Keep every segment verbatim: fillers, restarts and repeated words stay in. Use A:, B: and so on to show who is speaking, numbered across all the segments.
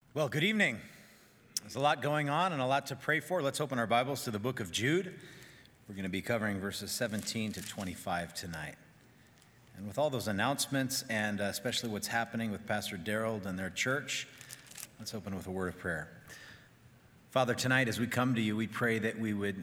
A: Well, good evening. There's a lot going on and a lot to pray for. Let's open our Bibles to the book of Jude. We're going to be covering verses seventeen to twenty-five tonight. And with all those announcements and uh, especially what's happening with Pastor Daryl and their church, let's open with a word of prayer. Father, tonight as we come to you, we pray that we would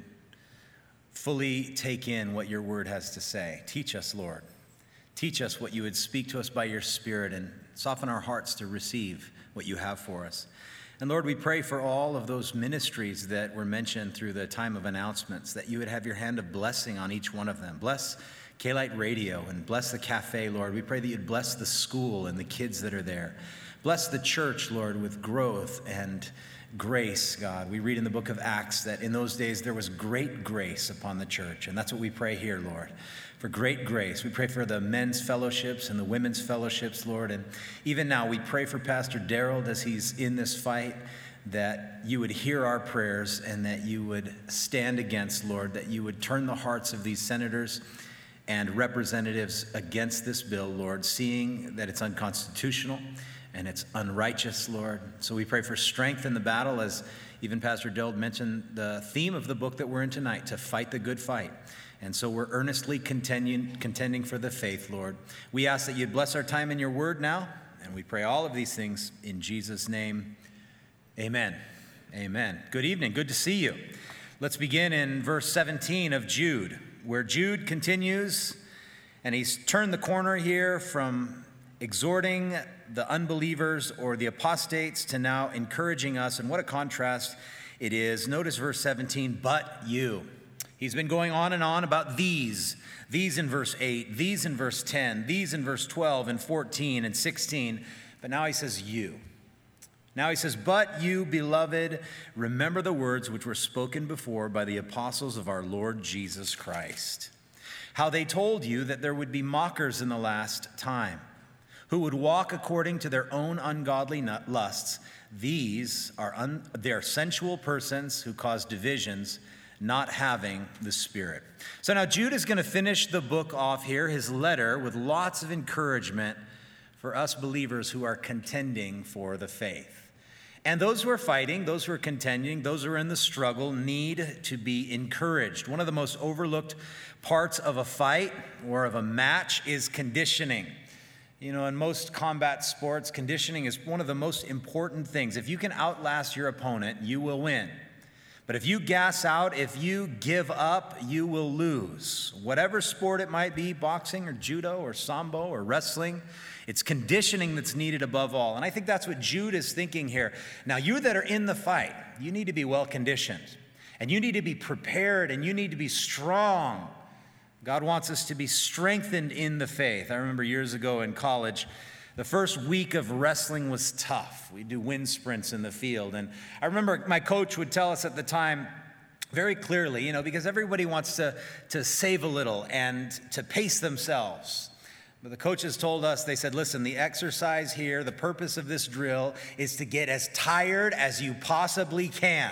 A: fully take in what your word has to say. Teach us, Lord. Teach us what you would speak to us by your Spirit and soften our hearts to receive what you have for us. And Lord, we pray for all of those ministries that were mentioned through the time of announcements, that you would have your hand of blessing on each one of them. Bless K-Light Radio and bless the cafe, Lord. We pray that you'd bless the school and the kids that are there. Bless the church, Lord, with growth and grace, God. We read in the book of Acts that in those days there was great grace upon the church, and that's what we pray here, Lord, for great grace. We pray for the men's fellowships and the women's fellowships, Lord, and even now we pray for Pastor Daryl as he's in this fight, that you would hear our prayers and that you would stand against, Lord, that you would turn the hearts of these senators and representatives against this bill, Lord, seeing that it's unconstitutional and it's unrighteous, Lord. So we pray for strength in the battle, as even Pastor Daryl mentioned the theme of the book that we're in tonight, to fight the good fight. And so we're earnestly contending, contending for the faith, Lord. We ask that you'd bless our time in your word now, and we pray all of these things in Jesus' name. Amen. Amen. Good evening. Good to see you. Let's begin in verse seventeen of Jude, where Jude continues, and he's turned the corner here from exhorting the unbelievers or the apostates to now encouraging us. And what a contrast it is. Notice verse seventeen, but you. He's been going on and on about these, these in verse eight, these in verse ten, these in verse twelve and fourteen and sixteen. But now he says you. Now he says, but you, beloved, remember the words which were spoken before by the apostles of our Lord Jesus Christ, how they told you that there would be mockers in the last time, who would walk according to their own ungodly lusts. These are un- they're sensual persons who cause divisions, not having the Spirit. So now Jude is going to finish the book off here, his letter, with lots of encouragement for us believers who are contending for the faith. And those who are fighting, those who are contending, those who are in the struggle need to be encouraged. One of the most overlooked parts of a fight or of a match is conditioning. You know, in most combat sports, conditioning is one of the most important things. If you can outlast your opponent, you will win. But if you gas out, if you give up, you will lose. Whatever sport it might be, boxing or judo or sambo or wrestling, it's conditioning that's needed above all. And I think that's what Jude is thinking here. Now, you that are in the fight, you need to be well conditioned. And you need to be prepared and you need to be strong. God wants us to be strengthened in the faith. I remember years ago in college, the first week of wrestling was tough. We'd do wind sprints in the field. And I remember my coach would tell us at the time very clearly, you know, because everybody wants to, to save a little and to pace themselves. But the coaches told us, they said, listen, the exercise here, the purpose of this drill is to get as tired as you possibly can.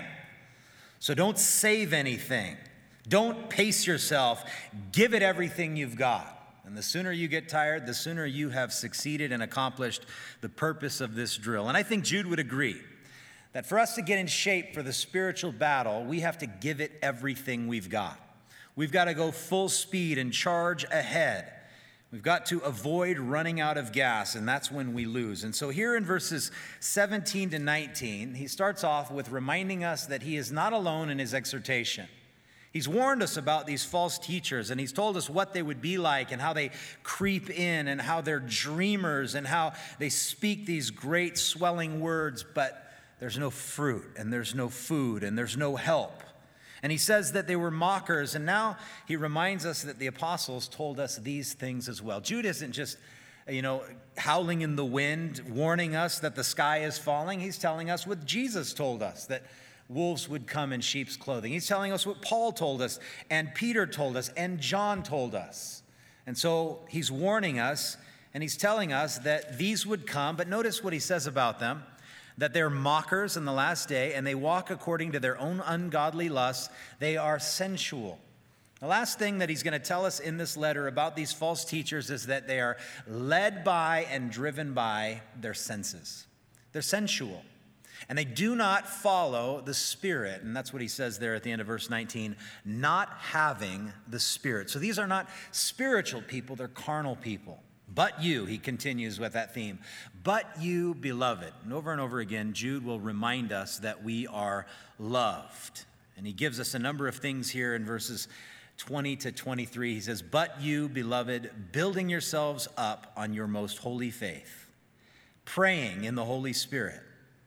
A: So don't save anything. Don't pace yourself. Give it everything you've got. And the sooner you get tired, the sooner you have succeeded and accomplished the purpose of this drill. And I think Jude would agree that for us to get in shape for the spiritual battle, we have to give it everything we've got. We've got to go full speed and charge ahead. We've got to avoid running out of gas, and that's when we lose. And so here in verses seventeen to nineteen, he starts off with reminding us that he is not alone in his exhortation. He's warned us about these false teachers, and he's told us what they would be like and how they creep in and how they're dreamers and how they speak these great swelling words, but there's no fruit and there's no food and there's no help. And he says that they were mockers, and now he reminds us that the apostles told us these things as well. Jude isn't just, you know, howling in the wind, warning us that the sky is falling. He's telling us what Jesus told us, that wolves would come in sheep's clothing. He's telling us what Paul told us, and Peter told us, and John told us. And so he's warning us, and he's telling us that these would come, but notice what he says about them, that they're mockers in the last day, and they walk according to their own ungodly lusts. They are sensual. The last thing that he's going to tell us in this letter about these false teachers is that they are led by and driven by their senses. They're sensual. And they do not follow the Spirit. And that's what he says there at the end of verse nineteen, not having the Spirit. So these are not spiritual people, they're carnal people. But you, he continues with that theme, but you, beloved. And over and over again, Jude will remind us that we are loved. And he gives us a number of things here in verses twenty to twenty-three. He says, but you, beloved, building yourselves up on your most holy faith, praying in the Holy Spirit,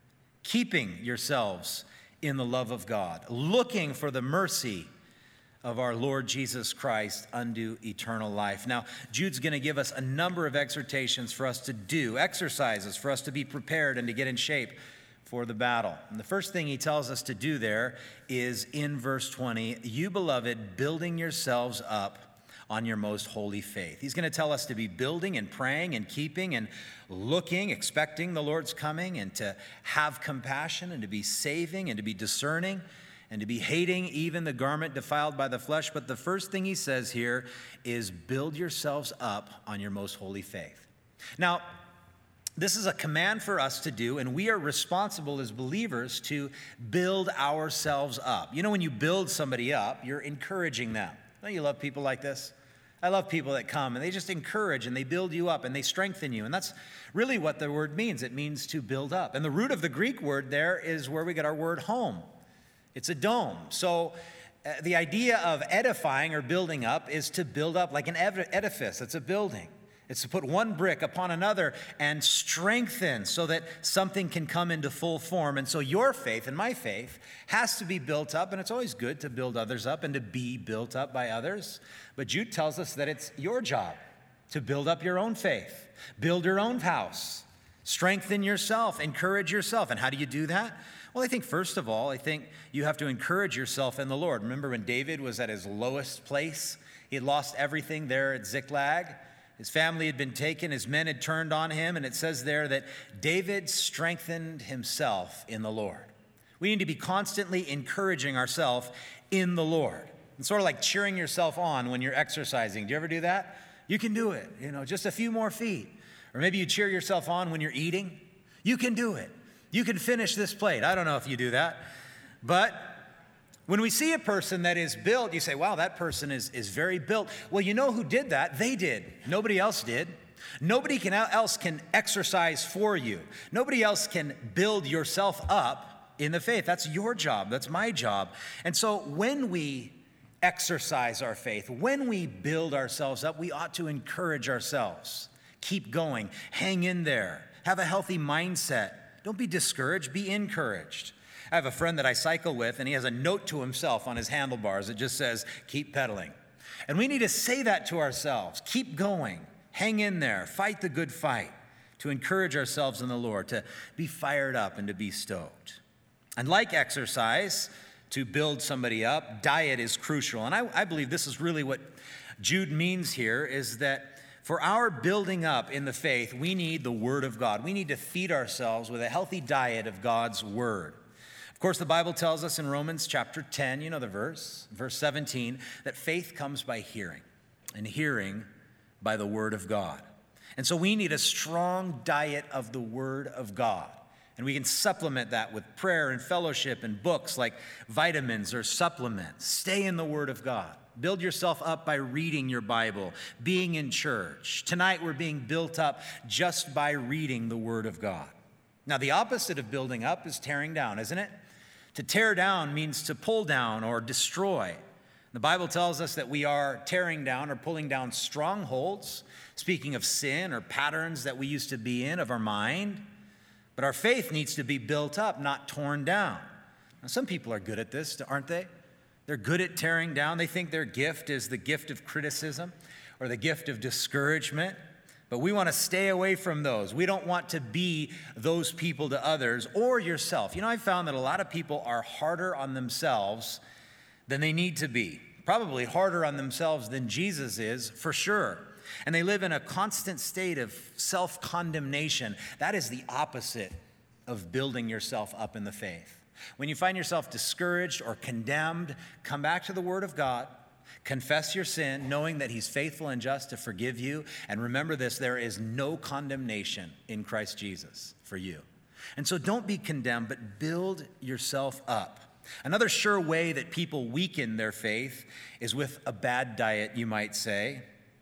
A: keeping yourselves in the love of God, looking for the mercy of our Lord Jesus Christ unto eternal life. Now, Jude's going to give us a number of exhortations for us to do, exercises for us to be prepared and to get in shape for the battle. And the first thing he tells us to do there is in verse twenty, you beloved, building yourselves up on your most holy faith. He's going to tell us to be building and praying and keeping and looking, expecting the Lord's coming, and to have compassion and to be saving and to be discerning and to be hating even the garment defiled by the flesh. But the first thing he says here is build yourselves up on your most holy faith. Now, this is a command for us to do, and we are responsible as believers to build ourselves up. You know, when you build somebody up, you're encouraging them. Don't you love people like this? I love people that come and they just encourage and they build you up and they strengthen you. And that's really what the word means. It means to build up. And the root of the Greek word there is where we get our word home. It's a dome. So uh, the idea of edifying or building up is to build up like an edifice. It's a building. It's to put one brick upon another and strengthen so that something can come into full form. And so your faith and my faith has to be built up, and it's always good to build others up and to be built up by others. But Jude tells us that it's your job to build up your own faith, build your own house, strengthen yourself, encourage yourself. And how do you do that? Well, I think first of all, I think you have to encourage yourself in the Lord. Remember when David was at his lowest place? He had lost everything there at Ziklag. His family had been taken, his men had turned on him, and it says there that David strengthened himself in the Lord. We need to be constantly encouraging ourselves in the Lord. It's sort of like cheering yourself on when you're exercising. Do you ever do that? You can do it, you know, just a few more feet. Or maybe you cheer yourself on when you're eating. You can do it. You can finish this plate. I don't know if you do that. But when we see a person that is built, you say, wow, that person is, is very built. Well, you know who did that? They did. Nobody else did. Nobody can, else can exercise for you. Nobody else can build yourself up in the faith. That's your job. That's my job. And so when we exercise our faith, when we build ourselves up, we ought to encourage ourselves. Keep going. Hang in there. Have a healthy mindset. Don't be discouraged. Be encouraged. I have a friend that I cycle with, and he has a note to himself on his handlebars. It just says, keep pedaling. And we need to say that to ourselves. Keep going. Hang in there. Fight the good fight. To encourage ourselves in the Lord, to be fired up and to be stoked. And like exercise, to build somebody up, diet is crucial. And I, I believe this is really what Jude means here, is that for our building up in the faith, we need the Word of God. We need to feed ourselves with a healthy diet of God's Word. Of course, the Bible tells us in Romans chapter ten, you know the verse, verse seventeen, that faith comes by hearing, and hearing by the Word of God. And so we need a strong diet of the Word of God. And we can supplement that with prayer and fellowship and books like vitamins or supplements. Stay in the Word of God. Build yourself up by reading your Bible, being in church. Tonight we're being built up just by reading the Word of God. Now, the opposite of building up is tearing down, isn't it? To tear down means to pull down or destroy. The Bible tells us that we are tearing down or pulling down strongholds, speaking of sin or patterns that we used to be in of our mind. But our faith needs to be built up, not torn down. Now, some people are good at this, aren't they? They're good at tearing down. They think their gift is the gift of criticism or the gift of discouragement. But we want to stay away from those. We don't want to be those people to others or yourself. You know, I've found that a lot of people are harder on themselves than they need to be. Probably harder on themselves than Jesus is, for sure. And they live in a constant state of self-condemnation. That is the opposite of building yourself up in the faith. When you find yourself discouraged or condemned, come back to the Word of God. Confess your sin, knowing that He's faithful and just to forgive you. And remember this, there is no condemnation in Christ Jesus for you. And so don't be condemned, but build yourself up. Another sure way that people weaken their faith is with a bad diet, you might say.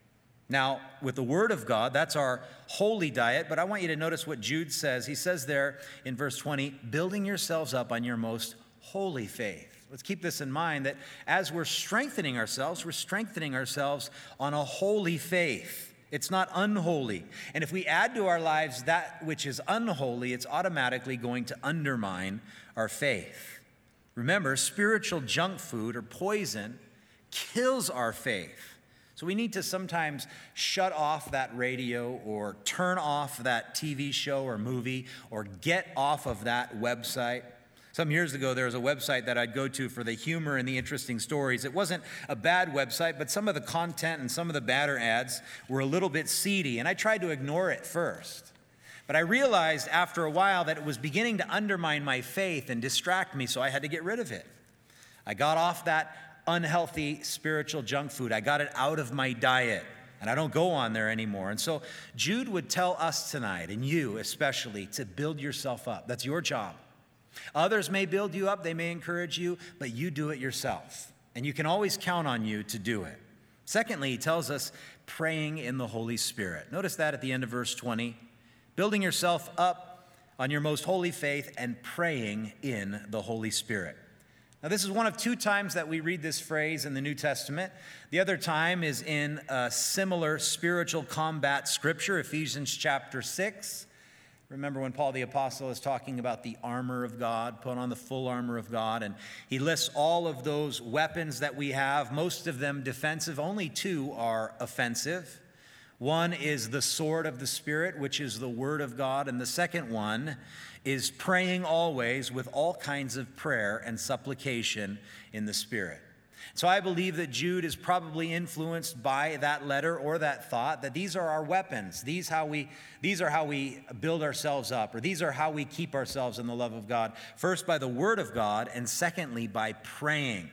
A: Now, with the Word of God, that's our holy diet, but I want you to notice what Jude says. He says there in verse twenty, building yourselves up on your most holy faith. Let's keep this in mind, that as we're strengthening ourselves, we're strengthening ourselves on a holy faith. It's not unholy. And if we add to our lives that which is unholy, it's automatically going to undermine our faith. Remember, spiritual junk food or poison kills our faith. So we need to sometimes shut off that radio or turn off that T V show or movie or get off of that website. Some years ago, there was a website that I'd go to for the humor and the interesting stories. It wasn't a bad website, but some of the content and some of the banner ads were a little bit seedy, and I tried to ignore it first. But I realized after a while that it was beginning to undermine my faith and distract me, so I had to get rid of it. I got off that unhealthy spiritual junk food. I got it out of my diet, and I don't go on there anymore. And so Jude would tell us tonight, and you especially, to build yourself up. That's your job. Others may build you up, they may encourage you, but you do it yourself. And you can always count on you to do it. Secondly, he tells us praying in the Holy Spirit. Notice that at the end of verse twenty. Building yourself up on your most holy faith and praying in the Holy Spirit. Now, this is one of two times that we read this phrase in the New Testament. The other time is in a similar spiritual combat scripture, Ephesians chapter six. Remember when Paul the Apostle is talking about the armor of God, put on the full armor of God, and he lists all of those weapons that we have, most of them defensive, only two are offensive. One is the sword of the Spirit, which is the word of God, and the second one is praying always with all kinds of prayer and supplication in the Spirit. So I believe that Jude is probably influenced by that letter or that thought, that these are our weapons. These, how we, these are how we build ourselves up, or these are how we keep ourselves in the love of God. First, by the word of God, and secondly, by praying.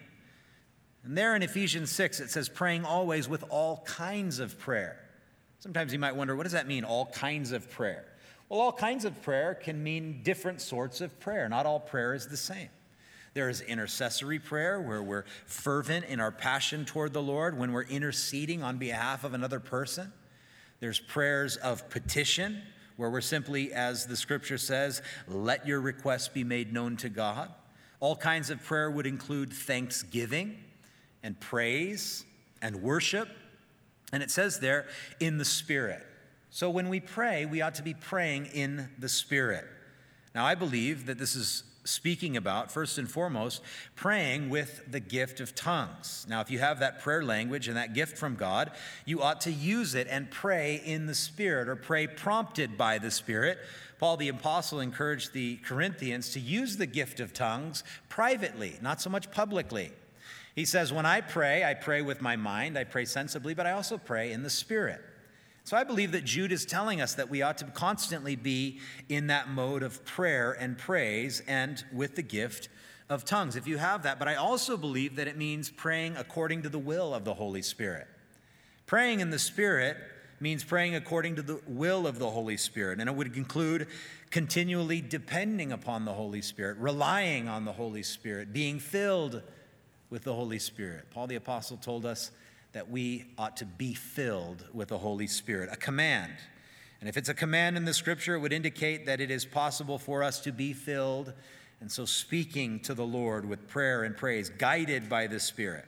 A: And there in Ephesians six, it says praying always with all kinds of prayer. Sometimes you might wonder, what does that mean, all kinds of prayer? Well, all kinds of prayer can mean different sorts of prayer. Not all prayer is the same. There is intercessory prayer where we're fervent in our passion toward the Lord when we're interceding on behalf of another person. There's prayers of petition where we're simply, as the scripture says, let your requests be made known to God. All kinds of prayer would include thanksgiving and praise and worship. And it says there, in the Spirit. So when we pray, we ought to be praying in the Spirit. Now, I believe that this is speaking about, first and foremost, praying with the gift of tongues. Now, if you have that prayer language and that gift from God, you ought to use it and pray in the Spirit, or pray prompted by the Spirit. Paul the Apostle encouraged the Corinthians to use the gift of tongues privately, not so much publicly. He says, when I pray, I pray with my mind, I pray sensibly, but I also pray in the Spirit. So I believe that Jude is telling us that we ought to constantly be in that mode of prayer and praise and with the gift of tongues, if you have that. But I also believe that it means praying according to the will of the Holy Spirit. Praying in the Spirit means praying according to the will of the Holy Spirit. And it would include continually depending upon the Holy Spirit, relying on the Holy Spirit, being filled with the Holy Spirit. Paul the Apostle told us that we ought to be filled with the Holy Spirit, a command. And if it's a command in the scripture, it would indicate that it is possible for us to be filled. And so speaking to the Lord with prayer and praise, guided by the Spirit.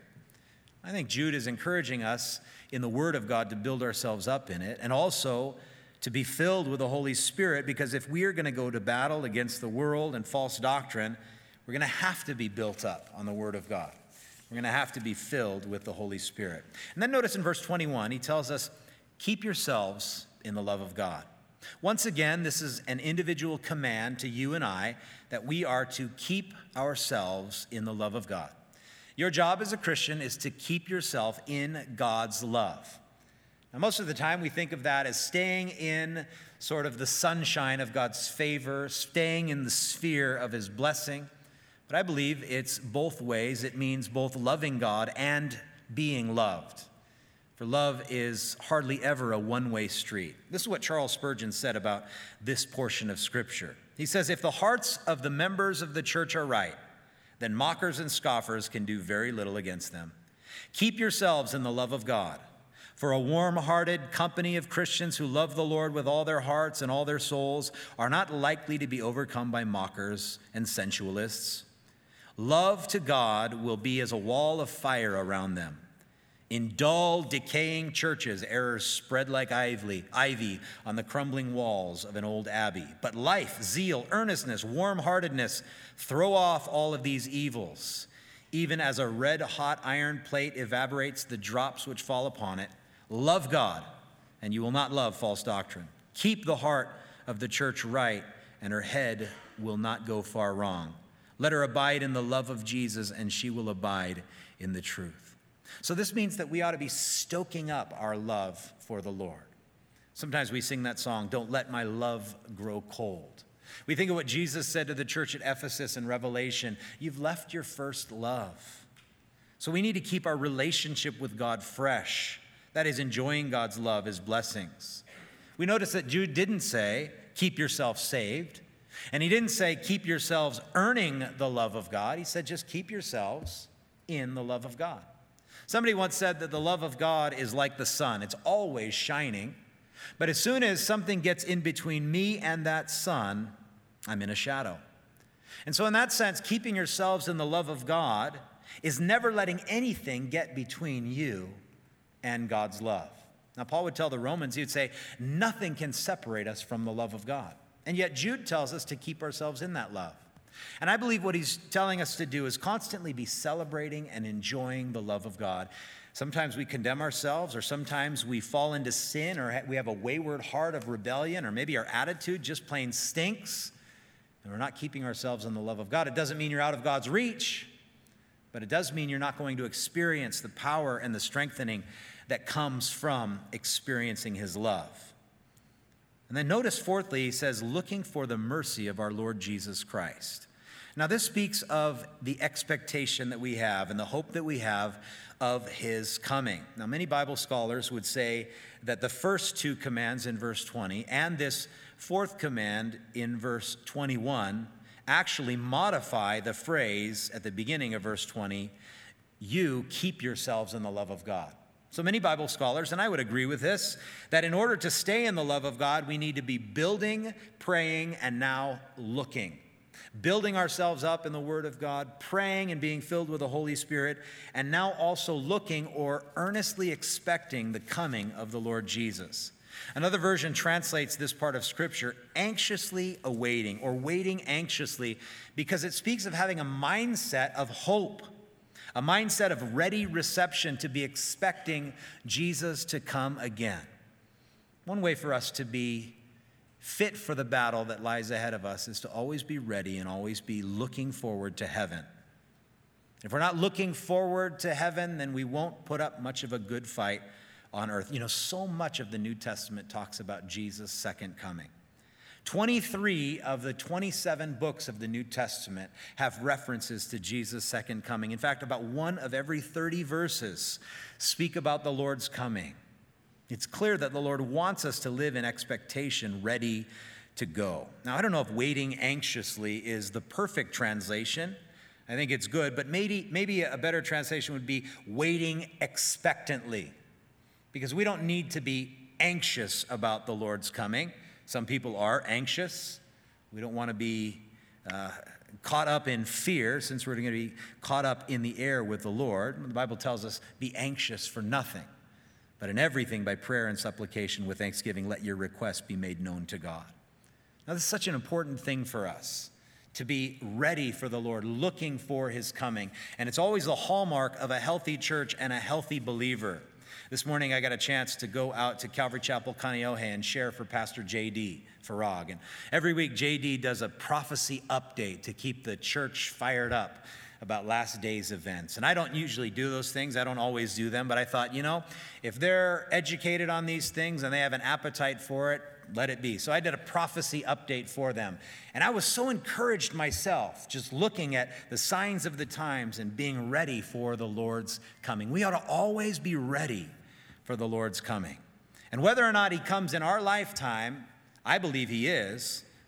A: I think Jude is encouraging us in the Word of God to build ourselves up in it, and also to be filled with the Holy Spirit, because if we are going to go to battle against the world and false doctrine, we're going to have to be built up on the Word of God. We're going to have to be filled with the Holy Spirit. And then notice in verse twenty-one, he tells us, keep yourselves in the love of God. Once again, this is an individual command to you and I that we are to keep ourselves in the love of God. Your job as a Christian is to keep yourself in God's love. Now, most of the time we think of that as staying in sort of the sunshine of God's favor, staying in the sphere of his blessing. But I believe it's both ways. It means both loving God and being loved. For love is hardly ever a one-way street. This is what Charles Spurgeon said about this portion of Scripture. He says, if the hearts of the members of the church are right, then mockers and scoffers can do very little against them. Keep yourselves in the love of God. For a warm-hearted company of Christians who love the Lord with all their hearts and all their souls are not likely to be overcome by mockers and sensualists. Love to God will be as a wall of fire around them. In dull, decaying churches, errors spread like ivy, ivy on the crumbling walls of an old abbey. But life, zeal, earnestness, warm-heartedness throw off all of these evils. Even as a red-hot iron plate evaporates the drops which fall upon it, love God, and you will not love false doctrine. Keep the heart of the church right, and her head will not go far wrong. Let her abide in the love of Jesus, and she will abide in the truth. So this means that we ought to be stoking up our love for the Lord. Sometimes we sing that song, "Don't let my love grow cold." We think of what Jesus said to the church at Ephesus in Revelation, "You've left your first love." So we need to keep our relationship with God fresh. That is, enjoying God's love, his blessings. We notice that Jude didn't say, keep yourself saved. And he didn't say, keep yourselves earning the love of God. He said, just keep yourselves in the love of God. Somebody once said that the love of God is like the sun. It's always shining. But as soon as something gets in between me and that sun, I'm in a shadow. And so in that sense, keeping yourselves in the love of God is never letting anything get between you and God's love. Now, Paul would tell the Romans, he would say, nothing can separate us from the love of God. And yet Jude tells us to keep ourselves in that love. And I believe what he's telling us to do is constantly be celebrating and enjoying the love of God. Sometimes we condemn ourselves, or sometimes we fall into sin, or we have a wayward heart of rebellion, or maybe our attitude just plain stinks, and we're not keeping ourselves in the love of God. It doesn't mean you're out of God's reach, but it does mean you're not going to experience the power and the strengthening that comes from experiencing his love. And then notice, fourthly, he says, looking for the mercy of our Lord Jesus Christ. Now, this speaks of the expectation that we have and the hope that we have of his coming. Now, many Bible scholars would say that the first two commands in verse twenty and this fourth command in verse twenty-one actually modify the phrase at the beginning of verse twenty, you keep yourselves in the love of God. So many Bible scholars, and I would agree with this, that in order to stay in the love of God, we need to be building, praying, and now looking. Building ourselves up in the Word of God, praying and being filled with the Holy Spirit, and now also looking or earnestly expecting the coming of the Lord Jesus. Another version translates this part of Scripture, anxiously awaiting, or waiting anxiously, because it speaks of having a mindset of hope. A mindset of ready reception, to be expecting Jesus to come again. One way for us to be fit for the battle that lies ahead of us is to always be ready and always be looking forward to heaven. If we're not looking forward to heaven, then we won't put up much of a good fight on earth. You know, so much of the New Testament talks about Jesus' second coming. twenty-three of the twenty-seven books of the New Testament have references to Jesus' second coming. In fact, about one of every thirty verses speak about the Lord's coming. It's clear that the Lord wants us to live in expectation, ready to go. Now, I don't know if waiting anxiously is the perfect translation. I think it's good, but maybe, maybe a better translation would be waiting expectantly, because we don't need to be anxious about the Lord's coming. Some people are anxious. We don't want to be uh, caught up in fear, since we're going to be caught up in the air with the Lord. The Bible tells us, be anxious for nothing, but in everything by prayer and supplication with thanksgiving, let your requests be made known to God. Now, this is such an important thing for us, to be ready for the Lord, looking for his coming. And it's always the hallmark of a healthy church and a healthy believer. This morning, I got a chance to go out to Calvary Chapel, Kaneohe, and share for Pastor J D Farag. And every week, J D does a prophecy update to keep the church fired up about last day's events. And I don't usually do those things. I don't always do them. But I thought, you know, if they're educated on these things and they have an appetite for it, let it be. So I did a prophecy update for them. And I was so encouraged myself, just looking at the signs of the times and being ready for the Lord's coming. We ought to always be ready for the Lord's coming. And whether or not he comes in our lifetime, I believe he is,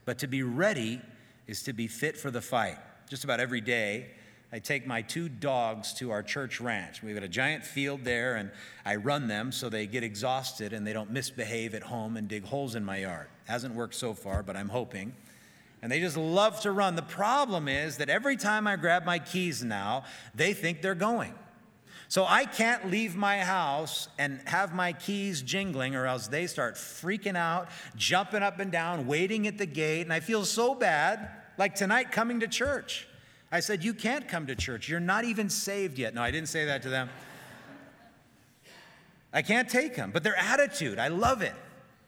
A: but to be ready is to be fit for the fight. Just about every day, I take my two dogs to our church ranch. We've got a giant field there, and I run them so they get exhausted and they don't misbehave at home and dig holes in my yard. Hasn't worked so far, but I'm hoping. And they just love to run. The problem is that every time I grab my keys now, they think they're going. So I can't leave my house and have my keys jingling, or else they start freaking out, jumping up and down, waiting at the gate. And I feel so bad, like tonight coming to church. I said, you can't come to church. You're not even saved yet. No, I didn't say that to them. I can't take them. But their attitude, I love it.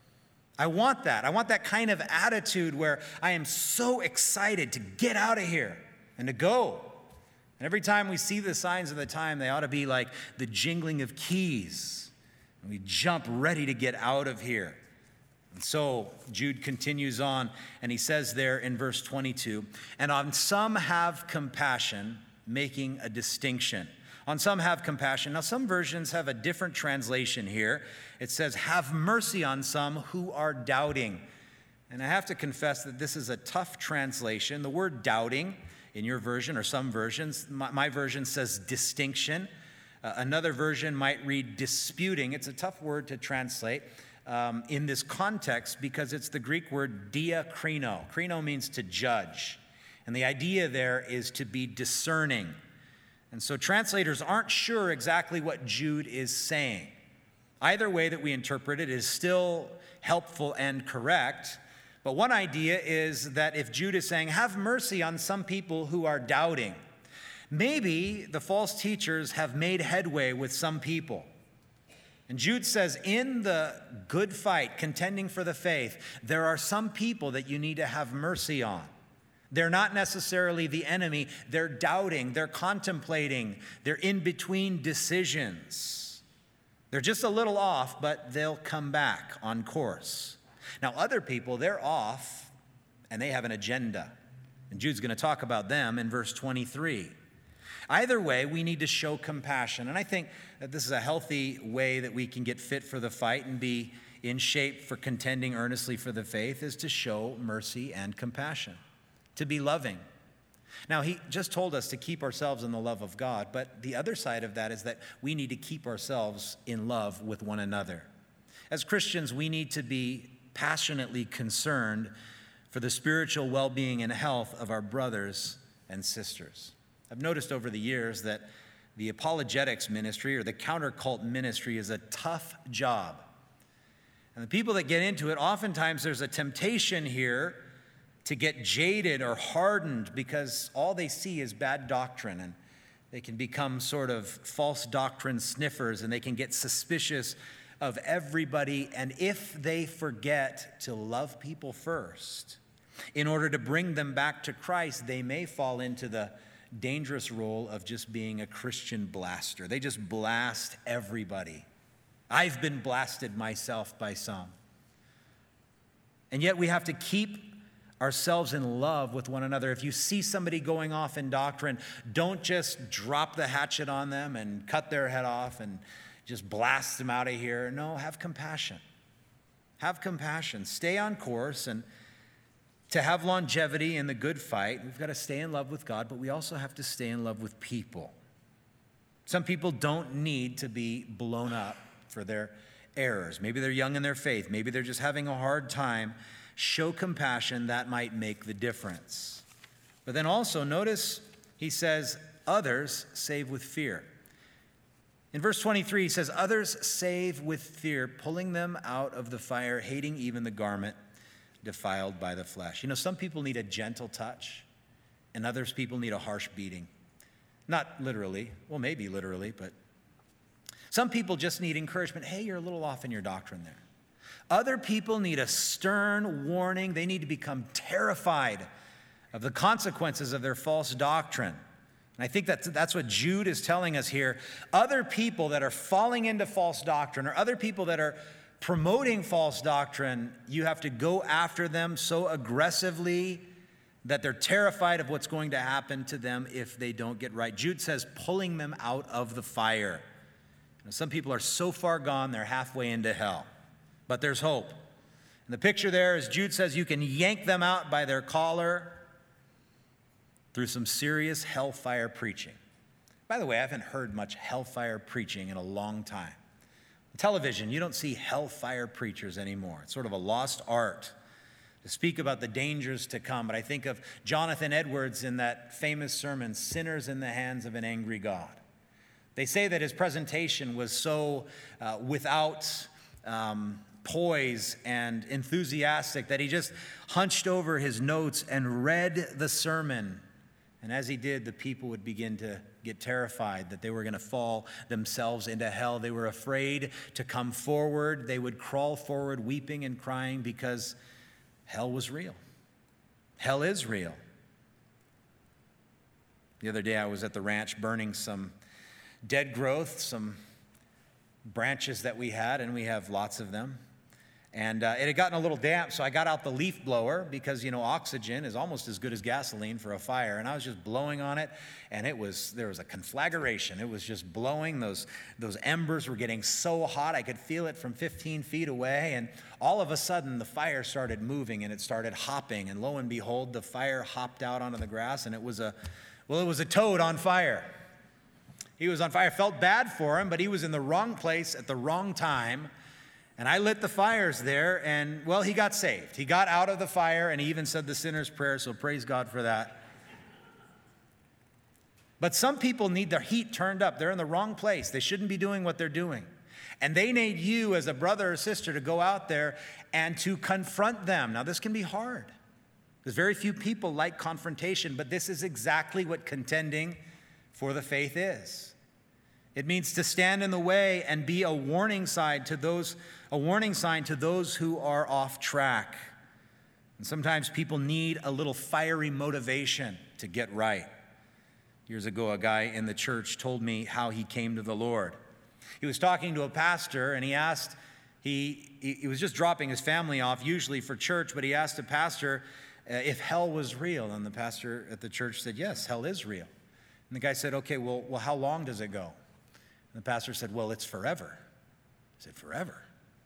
A: I want that. I want that kind of attitude where I am so excited to get out of here and to go. And every time we see the signs of the time, they ought to be like the jingling of keys. And we jump ready to get out of here. And so Jude continues on, and he says there in verse twenty-two, and on some have compassion, making a distinction. On some have compassion. Now, some versions have a different translation here. It says, have mercy on some who are doubting. And I have to confess that this is a tough translation. The word doubting in your version or some versions, my, my version says distinction. Uh, another version might read disputing. It's a tough word to translate um, in this context because it's the Greek word diakrino. Krino means to judge. And the idea there is to be discerning. And so translators aren't sure exactly what Jude is saying. Either way that we interpret it is still helpful and correct. But one idea is that if Jude is saying, have mercy on some people who are doubting, maybe the false teachers have made headway with some people. And Jude says, in the good fight, contending for the faith, there are some people that you need to have mercy on. They're not necessarily the enemy. They're doubting. They're contemplating. They're in between decisions. They're just a little off, but they'll come back on course. Now, other people, they're off, and they have an agenda. And Jude's going to talk about them in verse twenty-three. Either way, we need to show compassion. And I think that this is a healthy way that we can get fit for the fight and be in shape for contending earnestly for the faith, is to show mercy and compassion. To be loving. Now, he just told us to keep ourselves in the love of God, but the other side of that is that we need to keep ourselves in love with one another. As Christians, we need to be passionately concerned for the spiritual well-being and health of our brothers and sisters. I've noticed over the years that the apologetics ministry or the counter-cult ministry is a tough job. And the people that get into it, oftentimes there's a temptation here to get jaded or hardened because all they see is bad doctrine, and they can become sort of false doctrine sniffers, and they can get suspicious of everybody. And if they forget to love people first in order to bring them back to Christ, they may fall into the dangerous role of just being a Christian blaster. They just blast everybody. I've been blasted myself by some. And yet we have to keep ourselves in love with one another. If you see somebody going off in doctrine, don't just drop the hatchet on them and cut their head off and just blast them out of here. No, have compassion. Have compassion. Stay on course. And to have longevity in the good fight, we've got to stay in love with God, but we also have to stay in love with people. Some people don't need to be blown up for their errors. Maybe they're young in their faith. Maybe they're just having a hard time. Show compassion. That might make the difference. But then also notice he says, others save with fear. In verse twenty-three, he says, others save with fear, pulling them out of the fire, hating even the garment defiled by the flesh. You know, some people need a gentle touch, and others people need a harsh beating. Not literally. Well, maybe literally, but some people just need encouragement. Hey, you're a little off in your doctrine there. Other people need a stern warning. They need to become terrified of the consequences of their false doctrine. And I think that's, that's what Jude is telling us here. Other people that are falling into false doctrine, or other people that are promoting false doctrine, you have to go after them so aggressively that they're terrified of what's going to happen to them if they don't get right. Jude says, pulling them out of the fire. You know, some people are so far gone, they're halfway into hell. But there's hope. And the picture there is Jude says you can yank them out by their collar through some serious hellfire preaching. By the way, I haven't heard much hellfire preaching in a long time. On television, you don't see hellfire preachers anymore. It's sort of a lost art to speak about the dangers to come. But I think of Jonathan Edwards in that famous sermon, Sinners in the Hands of an Angry God. They say that his presentation was so uh, without um, poise and enthusiastic that he just hunched over his notes and read the sermon. And as he did, the people would begin to get terrified that they were going to fall themselves into hell. They were afraid to come forward. They would crawl forward weeping and crying because hell was real. Hell is real. The other day I was at the ranch burning some dead growth, some branches that we had, and we have lots of them. And uh, it had gotten a little damp, so I got out the leaf blower because, you know, oxygen is almost as good as gasoline for a fire. And I was just blowing on it, and it was there was a conflagration. It was just blowing. Those, those embers were getting so hot, I could feel it from fifteen feet away. And all of a sudden, the fire started moving, and it started hopping. And lo and behold, the fire hopped out onto the grass, and it was a, well, it was a toad on fire. He was on fire. I felt bad for him, but he was in the wrong place at the wrong time. And I lit the fires there, and, well, he got saved. He got out of the fire, and he even said the sinner's prayer, so praise God for that. But some people need their heat turned up. They're in the wrong place. They shouldn't be doing what they're doing. And they need you as a brother or sister to go out there and to confront them. Now, this can be hard, because very few people like confrontation, but this is exactly what contending for the faith is. It means to stand in the way and be a warning sign to those, a warning sign to those who are off track. And sometimes people need a little fiery motivation to get right. Years ago, a guy in the church told me how he came to the Lord. He was talking to a pastor, and he asked, he, he, he was just dropping his family off, usually for church, but he asked the pastor uh, if hell was real. And the pastor at the church said, yes, hell is real. And the guy said, okay, well, well how long does it go? And the pastor said, well, it's forever. I said, forever?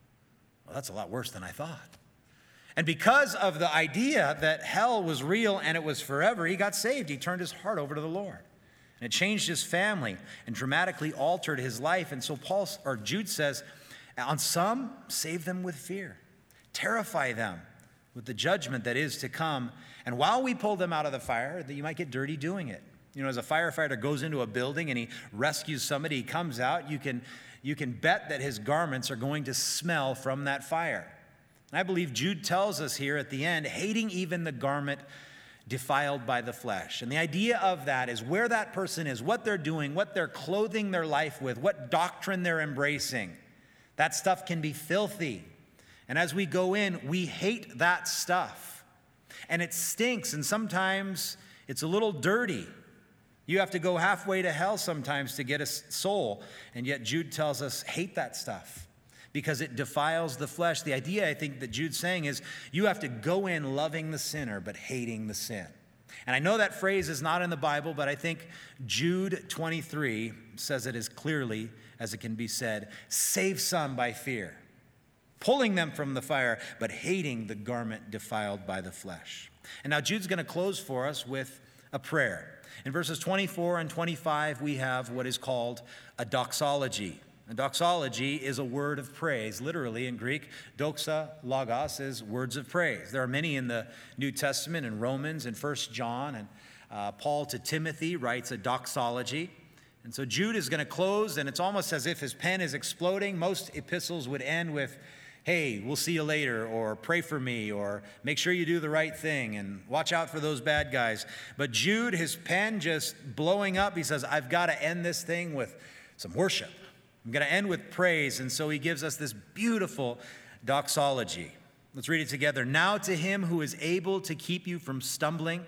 A: Well, that's a lot worse than I thought. And because of the idea that hell was real and it was forever, he got saved. He turned his heart over to the Lord. And it changed his family and dramatically altered his life. And so Paul, or Jude says, on some, save them with fear. Terrify them with the judgment that is to come. And while we pull them out of the fire, that you might get dirty doing it. You know, as a firefighter goes into a building and he rescues somebody, he comes out, you can, you can bet that his garments are going to smell from that fire. And I believe Jude tells us here at the end, hating even the garment defiled by the flesh. And the idea of that is where that person is, what they're doing, what they're clothing their life with, what doctrine they're embracing. That stuff can be filthy. And as we go in, we hate that stuff. And it stinks, and sometimes it's a little dirty. You have to go halfway to hell sometimes to get a soul. And yet Jude tells us, hate that stuff because it defiles the flesh. The idea, I think, that Jude's saying is you have to go in loving the sinner but hating the sin. And I know that phrase is not in the Bible, but I think Jude twenty-three says it as clearly as it can be said. Save some by fear, pulling them from the fire, but hating the garment defiled by the flesh. And now Jude's going to close for us with a prayer. In verses twenty-four and twenty-five, we have what is called a doxology. A doxology is a word of praise. Literally in Greek, doxa logos is words of praise. There are many in the New Testament, in Romans and First John, and uh, Paul to Timothy writes a doxology. And so Jude is going to close, and it's almost as if his pen is exploding. Most epistles would end with, hey, we'll see you later, or pray for me, or make sure you do the right thing, and watch out for those bad guys. But Jude, his pen just blowing up, he says, I've got to end this thing with some worship. I'm going to end with praise. And so he gives us this beautiful doxology. Let's read it together. Now to him who is able to keep you from stumbling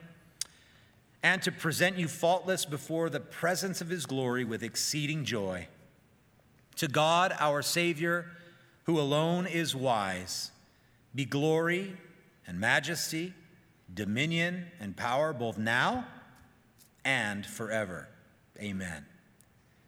A: and to present you faultless before the presence of his glory with exceeding joy. To God, our Savior, who alone is wise, be glory and majesty, dominion and power, both now and forever. Amen.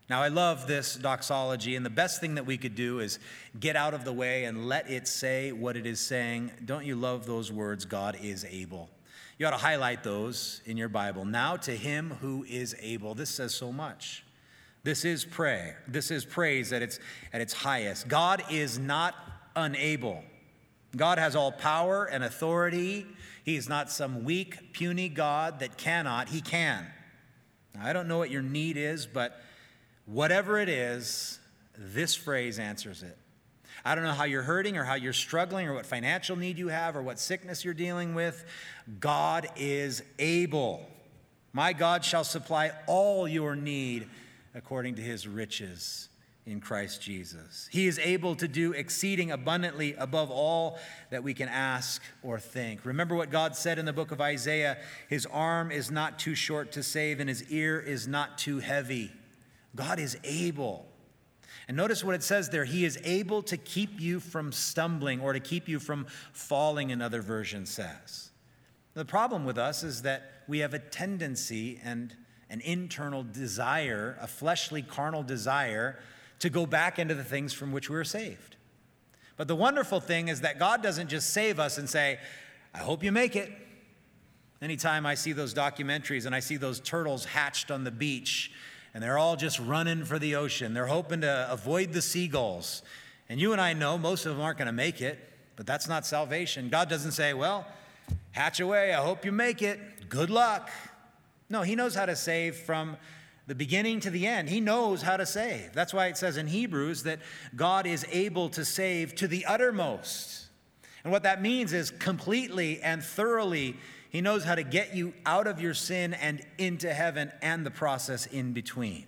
A: Now, I love this doxology, and the best thing that we could do is get out of the way and let it say what it is saying. Don't you love those words, God is able? You ought to highlight those in your Bible. Now to him who is able. This says so much. This is prayer. This is praise at its, at its highest. God is not unable. God has all power and authority. He is not some weak, puny God that cannot. He can. Now, I don't know what your need is, but whatever it is, this phrase answers it. I don't know how you're hurting or how you're struggling or what financial need you have or what sickness you're dealing with. God is able. My God shall supply all your need according to his riches in Christ Jesus. He is able to do exceeding abundantly above all that we can ask or think. Remember what God said in the book of Isaiah, his arm is not too short to save and his ear is not too heavy. God is able. And notice what it says there. He is able to keep you from stumbling or to keep you from falling, another version says. The problem with us is that we have a tendency and an internal desire, a fleshly, carnal desire, to go back into the things from which we were saved. But the wonderful thing is that God doesn't just save us and say, I hope you make it. Anytime I see those documentaries and I see those turtles hatched on the beach, and they're all just running for the ocean. They're hoping to avoid the seagulls. And you and I know most of them aren't going to make it, but that's not salvation. God doesn't say, well, hatch away. I hope you make it. Good luck. No, he knows how to save from the beginning to the end. He knows how to save. That's why it says in Hebrews that God is able to save to the uttermost. And what that means is completely and thoroughly. He knows how to get you out of your sin and into heaven and the process in between.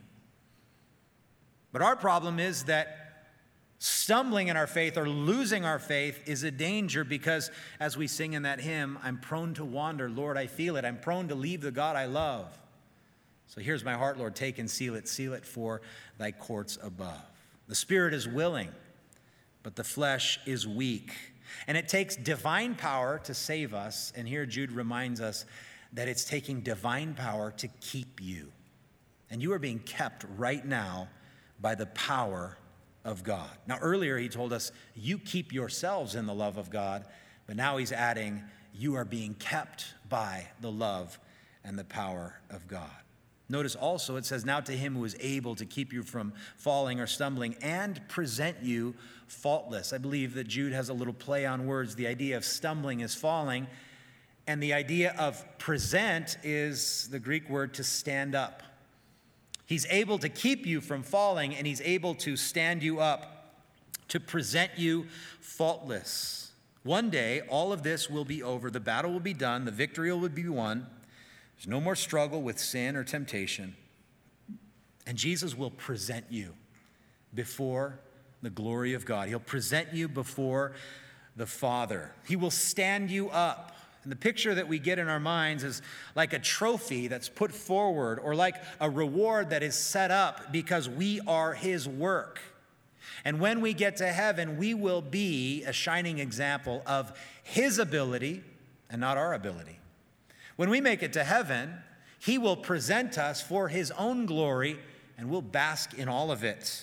A: But our problem is that stumbling in our faith or losing our faith is a danger because, as we sing in that hymn, I'm prone to wander, Lord, I feel it. I'm prone to leave the God I love. So here's my heart, Lord, take and seal it. Seal it for thy courts above. The spirit is willing, but the flesh is weak. And it takes divine power to save us. And here Jude reminds us that it's taking divine power to keep you. And you are being kept right now by the power of God. Now, earlier he told us, you keep yourselves in the love of God. But now he's adding, you are being kept by the love and the power of God. Notice also it says, now to him who is able to keep you from falling or stumbling and present you faultless. I believe that Jude has a little play on words. The idea of stumbling is falling, and the idea of present is the Greek word to stand up. He's able to keep you from falling, and he's able to stand you up, to present you faultless. One day, all of this will be over. The battle will be done. The victory will be won. There's no more struggle with sin or temptation. And Jesus will present you before the glory of God. He'll present you before the Father. He will stand you up. And the picture that we get in our minds is like a trophy that's put forward or like a reward that is set up because we are his work. And when we get to heaven, we will be a shining example of his ability and not our ability. When we make it to heaven, he will present us for his own glory, and we'll bask in all of it.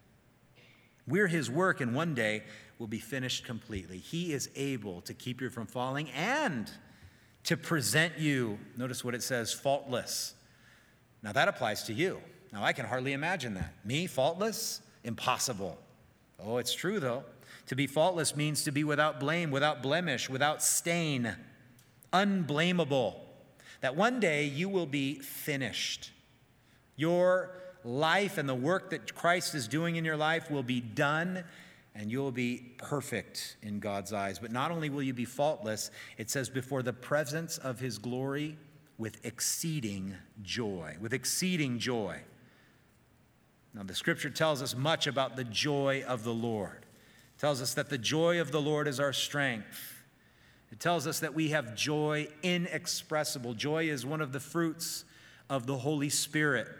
A: We're his work, and one day will be finished completely. He is able to keep you from falling and to present you, notice what it says, faultless. Now that applies to you. Now I can hardly imagine that. Me, faultless? Impossible. Oh, it's true though. To be faultless means to be without blame, without blemish, without stain. Unblameable, that one day you will be finished. Your life and the work that Christ is doing in your life will be done, and you'll be perfect in God's eyes. But not only will you be faultless, it says before the presence of his glory with exceeding joy, with exceeding joy. Now, the scripture tells us much about the joy of the Lord. It tells us that the joy of the Lord is our strength. It tells us that we have joy inexpressible. Joy is one of the fruits of the Holy Spirit.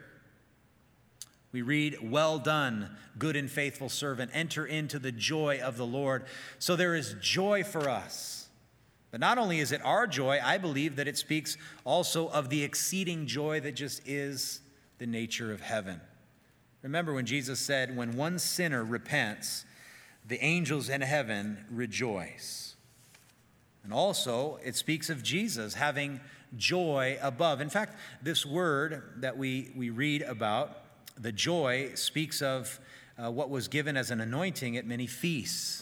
A: We read, well done, good and faithful servant. Enter into the joy of the Lord. So there is joy for us. But not only is it our joy, I believe that it speaks also of the exceeding joy that just is the nature of heaven. Remember when Jesus said, when one sinner repents, the angels in heaven rejoice. And also, it speaks of Jesus having joy above. In fact, this word that we, we read about, the joy, speaks of uh, what was given as an anointing at many feasts.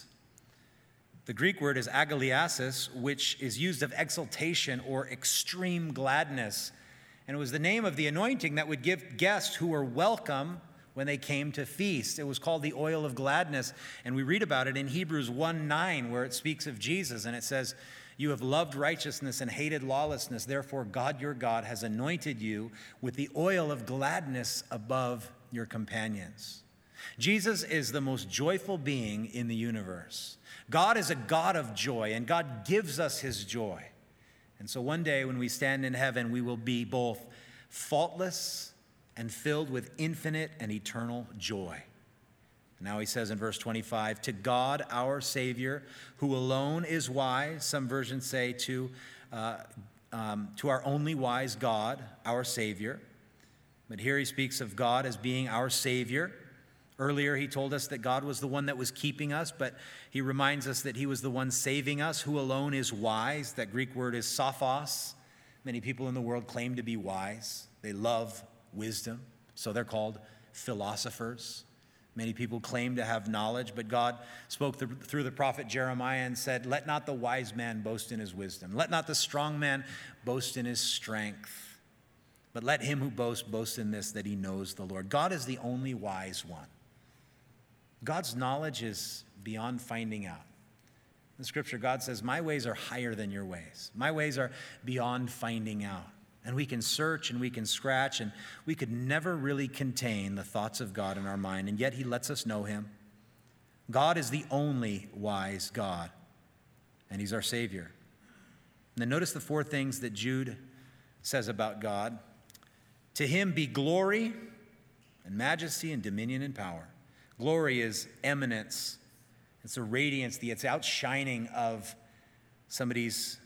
A: The Greek word is agaliasis, which is used of exultation or extreme gladness. And it was the name of the anointing that would give guests who were welcome when they came to feast. It was called the oil of gladness. And we read about it in Hebrews one nine, where it speaks of Jesus. And it says, you have loved righteousness and hated lawlessness. Therefore, God your God has anointed you with the oil of gladness above your companions. Jesus is the most joyful being in the universe. God is a God of joy, and God gives us his joy. And so one day when we stand in heaven, we will be both faultless and filled with infinite and eternal joy. Now he says in verse twenty-five, to God our Savior, who alone is wise. Some versions say to, uh, um, to our only wise God, our Savior. But here he speaks of God as being our Savior. Earlier, he told us that God was the one that was keeping us, but he reminds us that he was the one saving us, who alone is wise. That Greek word is sophos. Many people in the world claim to be wise. They love wisdom, so they're called philosophers. Many people claim to have knowledge, but God spoke through the prophet Jeremiah and said, let not the wise man boast in his wisdom. Let not the strong man boast in his strength. But let him who boasts boast in this, that he knows the Lord. God is the only wise one. God's knowledge is beyond finding out. In the scripture, God says, my ways are higher than your ways. My ways are beyond finding out. And we can search and we can scratch, and we could never really contain the thoughts of God in our mind, and yet he lets us know him. God is the only wise God, and he's our Savior. And then notice the four things that Jude says about God. To him be glory and majesty and dominion and power. Glory is eminence. It's a radiance, the it's outshining of somebody's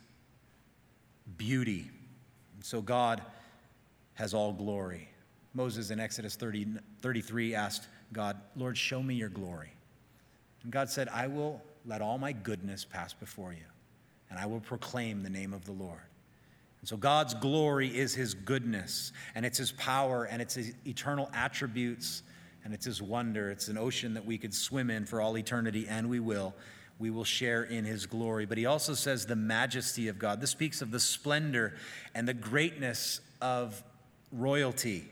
A: beauty. And so God has all glory. Moses in Exodus thirty, thirty-three asked God, Lord, show me your glory. And God said, I will let all my goodness pass before you, and I will proclaim the name of the Lord. And so God's glory is his goodness, and it's his power, and it's his eternal attributes, and it's his wonder. It's an ocean that we could swim in for all eternity, and we will. We will share in his glory. But he also says the majesty of God. This speaks of the splendor and the greatness of royalty.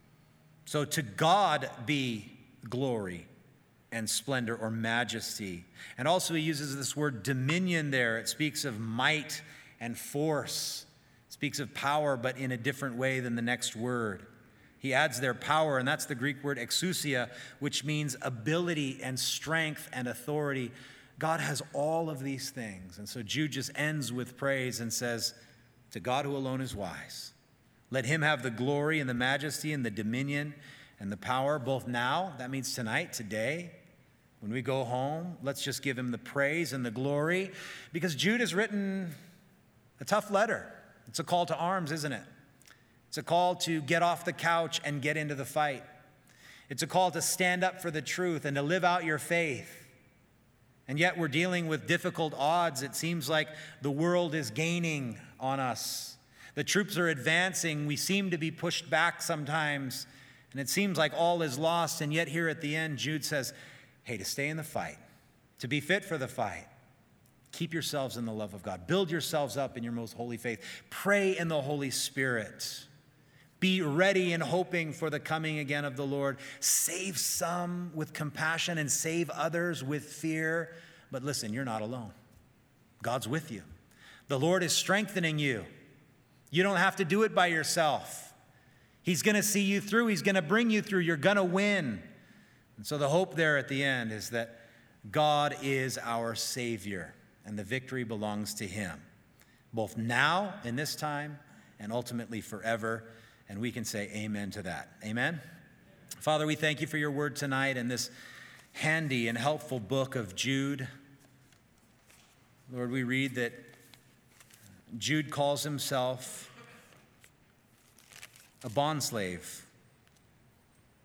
A: So to God be glory and splendor or majesty. And also he uses this word dominion there. It speaks of might and force. It speaks of power, but in a different way than the next word. He adds their power, and that's the Greek word exousia, which means ability and strength and authority. God has all of these things. And so Jude just ends with praise and says, to God who alone is wise, let him have the glory and the majesty and the dominion and the power, both now, that means tonight, today, when we go home. Let's just give him the praise and the glory, because Jude has written a tough letter. It's a call to arms, isn't it? It's a call to get off the couch and get into the fight. It's a call to stand up for the truth and to live out your faith. And yet we're dealing with difficult odds. It seems like the world is gaining on us. The troops are advancing. We seem to be pushed back sometimes. And it seems like all is lost. And yet here at the end, Jude says, hey, to stay in the fight, to be fit for the fight, keep yourselves in the love of God. Build yourselves up in your most holy faith. Pray in the Holy Spirit. Be ready and hoping for the coming again of the Lord. Save some with compassion and save others with fear. But listen, you're not alone. God's with you. The Lord is strengthening you. You don't have to do it by yourself. He's going to see you through. He's going to bring you through. You're going to win. And so the hope there at the end is that God is our Savior, and the victory belongs to him, both now in this time and ultimately forever. And we can say amen to that. Amen? Father, we thank you for your word tonight and this handy and helpful book of Jude. Lord, we read that Jude calls himself a bondslave.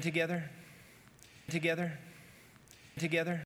B: together, together, together.